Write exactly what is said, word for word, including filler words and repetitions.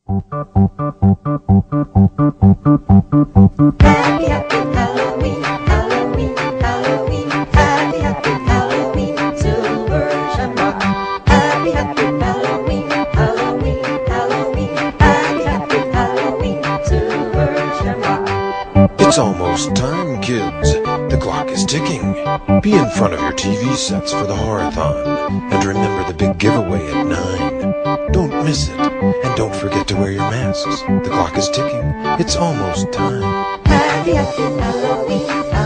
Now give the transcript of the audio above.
Happy, happy Halloween, Halloween, Halloween. Happy, happy Halloween, Silver Shamrock. Happy, happy Halloween, Halloween, Halloween. Happy, happy Halloween, Silver Shamrock. It's almost time, kids. The clock is ticking. Be in front of your T V sets for the Horathon. And remember the big giveaway at nine. Don't miss it. And don't forget to wear your masks. The clock is ticking. It's almost time. Happy, happy Halloween,